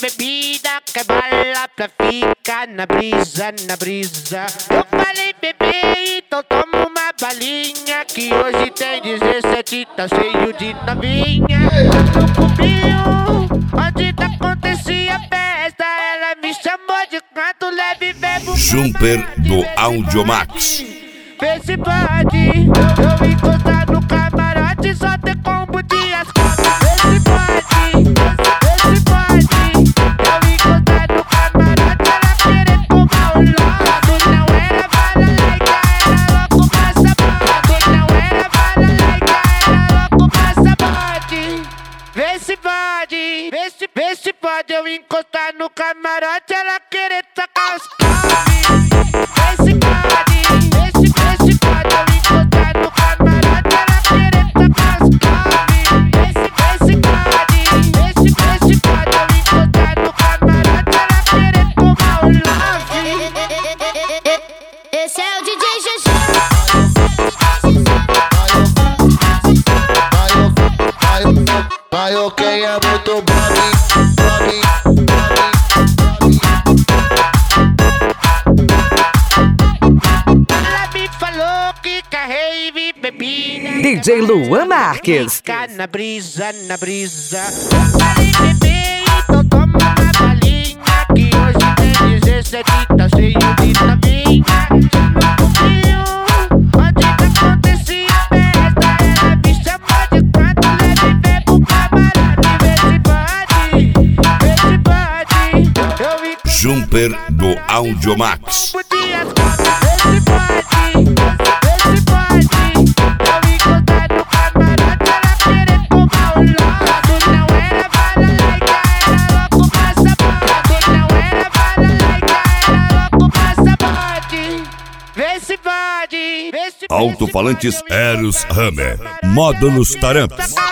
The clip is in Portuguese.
bebida, quer bala pra ficar na brisa, na brisa. Eu falei, bebê, então toma uma balinha, que hoje tem 17, tá cheio de novinha. No clubinho, onde acontecia festa, ela me chamou de canto leve, bebo. Jumper do Audiomax. Vê se pode, eu encostar no camarote, só ter combo de ascalpo. Vê se pode, vê se pode, eu encostar no camarote, ela querer tomar o lote. Não era bala laica, era louco passaporte. Não era bala laica, era louco passaporte. Vê se pode, vê se pode, eu encostar no camarote, ela querer tacar os palmes. Vê se pode. Esse é o DJ Jeju. Vai, ok, é muito bom. Ela me falou que carrei bebida. DJ Luan Marques. Ficar na brisa, na brisa. Eu falei, bebê, então toma uma balinha, que hoje tem 17, tá cheio de novinha. No clubinho, onde acontecia festa, ela me chamou de canto leve, bebo camarote. Vê se pode, eu vi Jumper do Audiomax. Vê se pode, eu encostar no camarote, ela querer tomar o lote. Não era bala laica, era louco passaporte. Não era bala laica, era louco passaporte. Vê se pode, Alto-falantes Eros Hammer. Módulos Taramps.